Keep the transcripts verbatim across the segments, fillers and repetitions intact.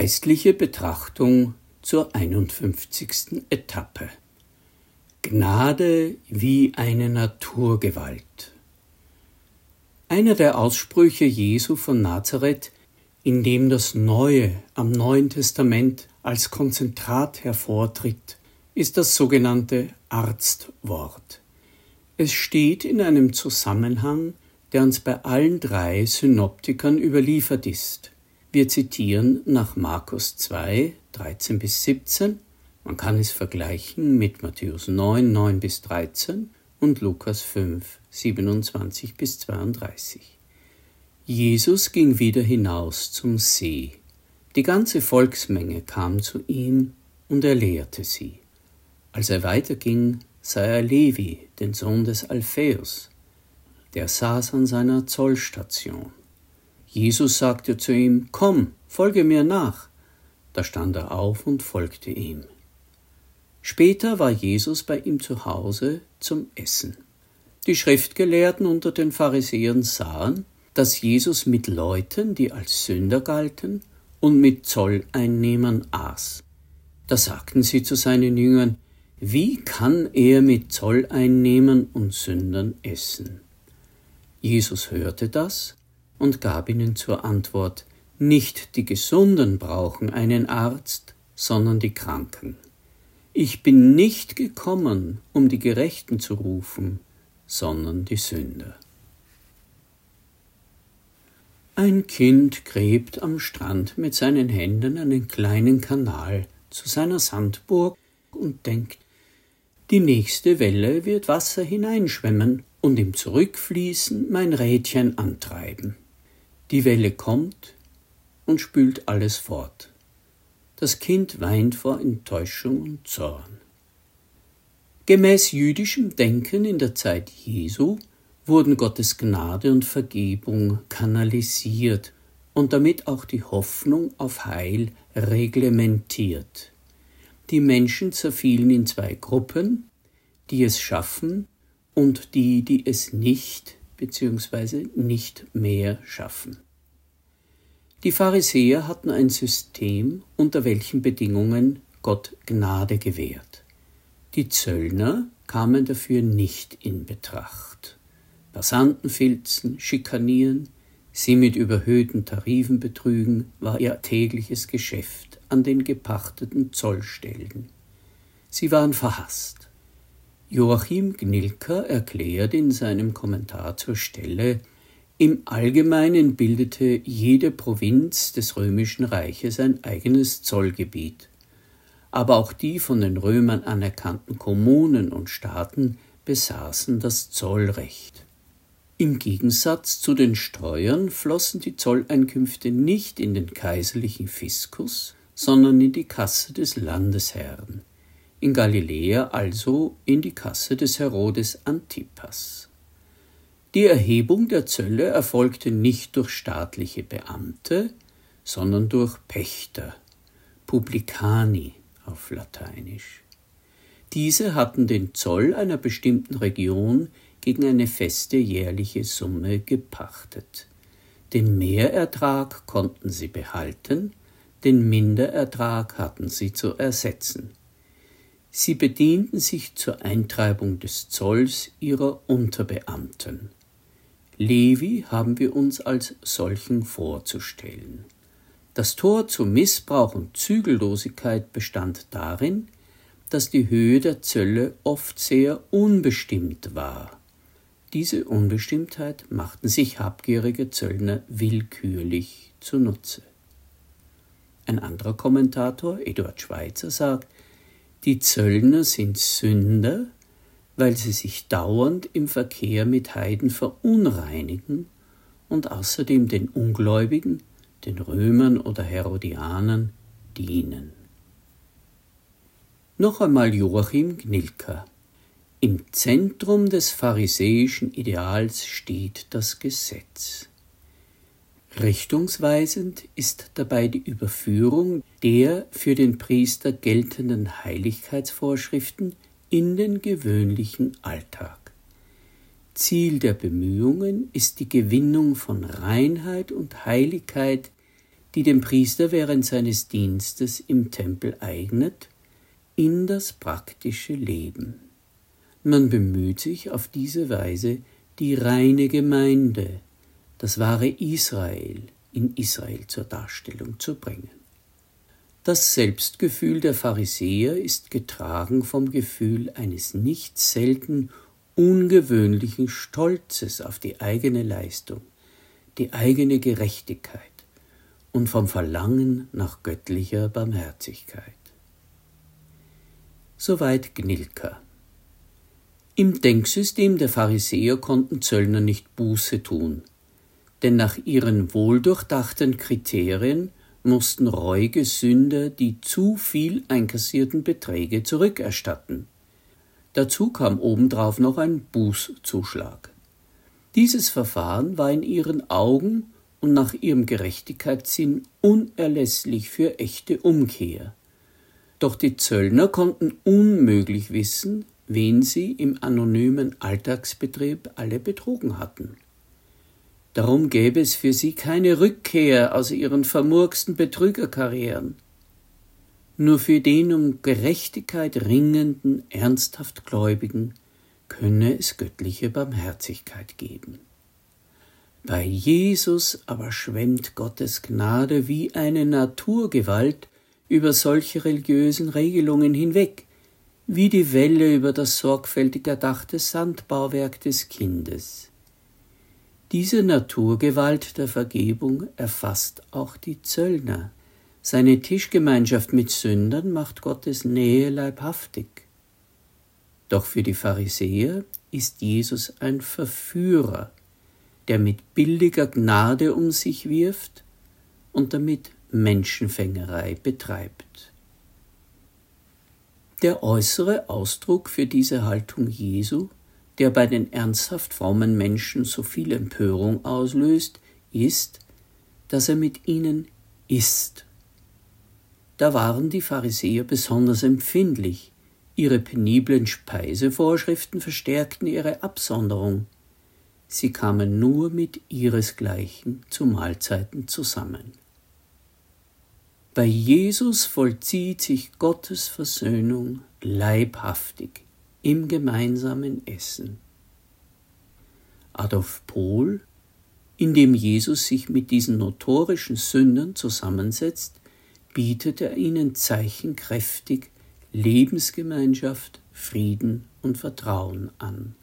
Geistliche Betrachtung zur einundfünfzigsten Etappe. Gnade wie eine Naturgewalt. Einer der Aussprüche Jesu von Nazareth, in dem das Neue am Neuen Testament als Konzentrat hervortritt, ist das sogenannte Arztwort. Es steht in einem Zusammenhang, der uns bei allen drei Synoptikern überliefert ist. Wir zitieren nach Markus zwei, dreizehn bis siebzehn, man kann es vergleichen mit Matthäus neun, neun bis dreizehn und Lukas fünf, siebenundzwanzig bis zweiunddreißig. Jesus ging wieder hinaus zum See. Die ganze Volksmenge kam zu ihm und er lehrte sie. Als er weiterging, sah er Levi, den Sohn des Alphaeus. Der saß an seiner Zollstation. Jesus sagte zu ihm: Komm, folge mir nach. Da stand er auf und folgte ihm. Später war Jesus bei ihm zu Hause zum Essen. Die Schriftgelehrten unter den Pharisäern sahen, dass Jesus mit Leuten, die als Sünder galten, und mit Zolleinnehmern aß. Da sagten sie zu seinen Jüngern: Wie kann er mit Zolleinnehmern und Sündern essen? Jesus hörte das und gab ihnen zur Antwort: Nicht die Gesunden brauchen einen Arzt, sondern die Kranken. Ich bin nicht gekommen, um die Gerechten zu rufen, sondern die Sünder. Ein Kind gräbt am Strand mit seinen Händen einen kleinen Kanal zu seiner Sandburg und denkt: Die nächste Welle wird Wasser hineinschwemmen und im Zurückfließen mein Rädchen antreiben. Die Welle kommt und spült alles fort. Das Kind weint vor Enttäuschung und Zorn. Gemäß jüdischem Denken in der Zeit Jesu wurden Gottes Gnade und Vergebung kanalisiert und damit auch die Hoffnung auf Heil reglementiert. Die Menschen zerfielen in zwei Gruppen, die es schaffen und die, die es nicht bzw. nicht mehr schaffen. Die Pharisäer hatten ein System, unter welchen Bedingungen Gott Gnade gewährt. Die Zöllner kamen dafür nicht in Betracht. Passanten filzen, schikanieren, sie mit überhöhten Tarifen betrügen, war ihr tägliches Geschäft an den gepachteten Zollstellen. Sie waren verhasst. Joachim Gnilka erklärt in seinem Kommentar zur Stelle: Im Allgemeinen bildete jede Provinz des Römischen Reiches ein eigenes Zollgebiet. Aber auch die von den Römern anerkannten Kommunen und Staaten besaßen das Zollrecht. Im Gegensatz zu den Steuern flossen die Zolleinkünfte nicht in den kaiserlichen Fiskus, sondern in die Kasse des Landesherrn, in Galiläa also in die Kasse des Herodes Antipas. Die Erhebung der Zölle erfolgte nicht durch staatliche Beamte, sondern durch Pächter, Publicani auf Lateinisch. Diese hatten den Zoll einer bestimmten Region gegen eine feste jährliche Summe gepachtet. Den Mehrertrag konnten sie behalten, den Minderertrag hatten sie zu ersetzen. Sie bedienten sich zur Eintreibung des Zolls ihrer Unterbeamten. Levi haben wir uns als solchen vorzustellen. Das Tor zu Missbrauch und Zügellosigkeit bestand darin, dass die Höhe der Zölle oft sehr unbestimmt war. Diese Unbestimmtheit machten sich habgierige Zöllner willkürlich zunutze. Ein anderer Kommentator, Eduard Schweitzer, sagt: Die Zöllner sind Sünder, weil sie sich dauernd im Verkehr mit Heiden verunreinigen und außerdem den Ungläubigen, den Römern oder Herodianern, dienen. Noch einmal Joachim Gnilka: Im Zentrum des pharisäischen Ideals steht das Gesetz. Richtungsweisend ist dabei die Überführung der für den Priester geltenden Heiligkeitsvorschriften in den gewöhnlichen Alltag. Ziel der Bemühungen ist die Gewinnung von Reinheit und Heiligkeit die den Priester während seines Dienstes im Tempel eignet, in das praktische Leben. Man bemüht sich auf diese Weise, die reine Gemeinde, das wahre Israel, in Israel zur Darstellung zu bringen. Das Selbstgefühl der Pharisäer ist getragen vom Gefühl eines nicht selten ungewöhnlichen Stolzes auf die eigene Leistung, die eigene Gerechtigkeit und vom Verlangen nach göttlicher Barmherzigkeit. Soweit Gnilka. Im Denksystem der Pharisäer konnten Zöllner nicht Buße tun, denn nach ihren wohldurchdachten Kriterien mussten reuige Sünder die zu viel einkassierten Beträge zurückerstatten. Dazu kam obendrauf noch ein Bußzuschlag. Dieses Verfahren war in ihren Augen und nach ihrem Gerechtigkeitssinn unerlässlich für echte Umkehr. Doch die Zöllner konnten unmöglich wissen, wen sie im anonymen Alltagsbetrieb alle betrogen hatten. Darum gäbe es für sie keine Rückkehr aus ihren vermurksten Betrügerkarrieren. Nur für den um Gerechtigkeit ringenden, ernsthaft Gläubigen könne es göttliche Barmherzigkeit geben. Bei Jesus aber schwemmt Gottes Gnade wie eine Naturgewalt über solche religiösen Regelungen hinweg, wie die Welle über das sorgfältig erdachte Sandbauwerk des Kindes. Diese Naturgewalt der Vergebung erfasst auch die Zöllner. Seine Tischgemeinschaft mit Sündern macht Gottes Nähe leibhaftig. Doch für die Pharisäer ist Jesus ein Verführer, der mit billiger Gnade um sich wirft und damit Menschenfängerei betreibt. Der äußere Ausdruck für diese Haltung Jesu, der bei den ernsthaft frommen Menschen so viel Empörung auslöst, ist, dass er mit ihnen isst. Da waren die Pharisäer besonders empfindlich. Ihre peniblen Speisevorschriften verstärkten ihre Absonderung. Sie kamen nur mit ihresgleichen zu Mahlzeiten zusammen. Bei Jesus vollzieht sich Gottes Versöhnung leibhaftig im gemeinsamen Essen. Adolf Pohl, indem Jesus sich mit diesen notorischen Sündern zusammensetzt, bietet er ihnen zeichenkräftig Lebensgemeinschaft, Frieden und Vertrauen an.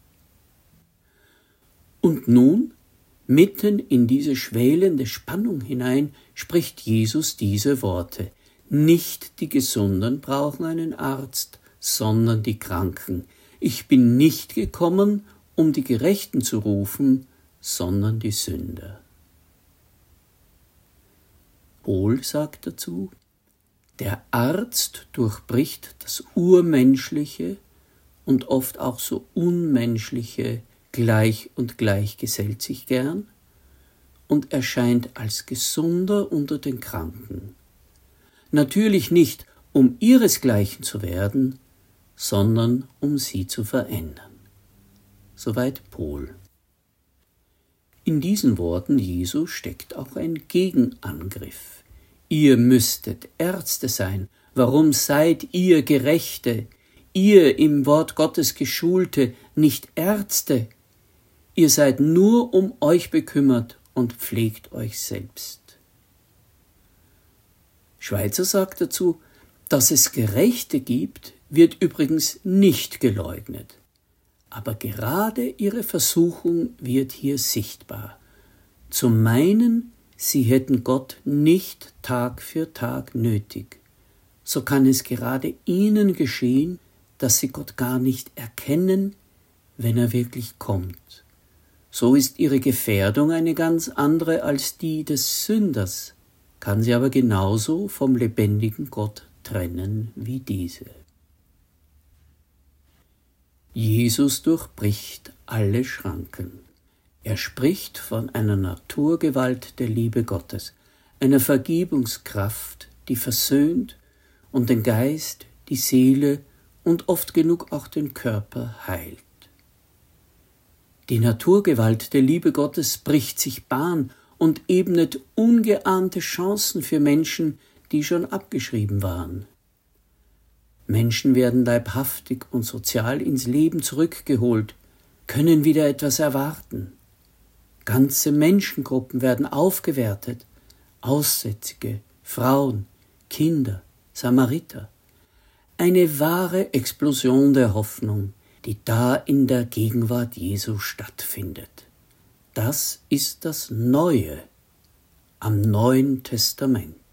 Und nun, mitten in diese schwelende Spannung hinein, spricht Jesus diese Worte: Nicht die Gesunden brauchen einen Arzt, sondern die Kranken. Ich bin nicht gekommen, um die Gerechten zu rufen, sondern die Sünder. Pohl sagt dazu: Der Arzt durchbricht das Urmenschliche und oft auch so Unmenschliche, gleich und gleich gesellt sich gern und erscheint als Gesunder unter den Kranken. Natürlich nicht, um ihresgleichen zu werden, sondern um sie zu verändern. Soweit Pohl. In diesen Worten Jesu steckt auch ein Gegenangriff. Ihr müsstet Ärzte sein. Warum seid ihr Gerechte, ihr im Wort Gottes Geschulte, nicht Ärzte? Ihr seid nur um euch bekümmert und pflegt euch selbst. Schweitzer sagt dazu, dass es Gerechte gibt, wird übrigens nicht geleugnet. Aber gerade ihre Versuchung wird hier sichtbar. Zu meinen, sie hätten Gott nicht Tag für Tag nötig. So kann es gerade ihnen geschehen, dass sie Gott gar nicht erkennen, wenn er wirklich kommt. So ist ihre Gefährdung eine ganz andere als die des Sünders, kann sie aber genauso vom lebendigen Gott trennen wie diese. Jesus durchbricht alle Schranken. Er spricht von einer Naturgewalt der Liebe Gottes, einer Vergebungskraft, die versöhnt und den Geist, die Seele und oft genug auch den Körper heilt. Die Naturgewalt der Liebe Gottes bricht sich Bahn und ebnet ungeahnte Chancen für Menschen, die schon abgeschrieben waren. Menschen werden leibhaftig und sozial ins Leben zurückgeholt, können wieder etwas erwarten. Ganze Menschengruppen werden aufgewertet, Aussätzige, Frauen, Kinder, Samariter. Eine wahre Explosion der Hoffnung, die da in der Gegenwart Jesu stattfindet. Das ist das Neue am Neuen Testament.